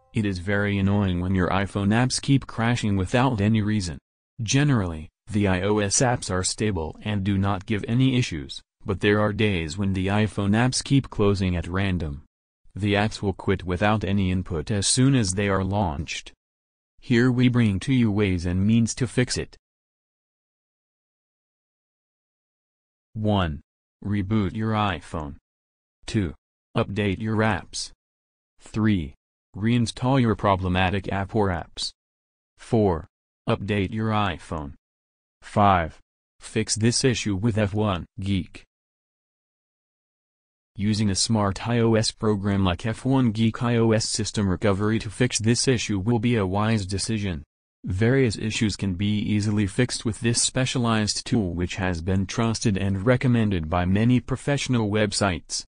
It is very annoying when your iPhone apps keep crashing without any reason. Generally, the iOS apps are stable and do not give any issues, but there are days when the iPhone apps keep closing at random. The apps will quit without any input as soon as they are launched. Here we bring to you ways and means to fix it. 1. Reboot your iPhone. 2. Update your apps. 3. Reinstall your problematic app or apps. 4. Update your iPhone. 5. Fix this issue with F1 Geek. Using a smart iOS program like F1 Geek iOS System Recovery to fix this issue will be a wise decision. Various issues can be easily fixed with this specialized tool which has been trusted and recommended by many professional websites.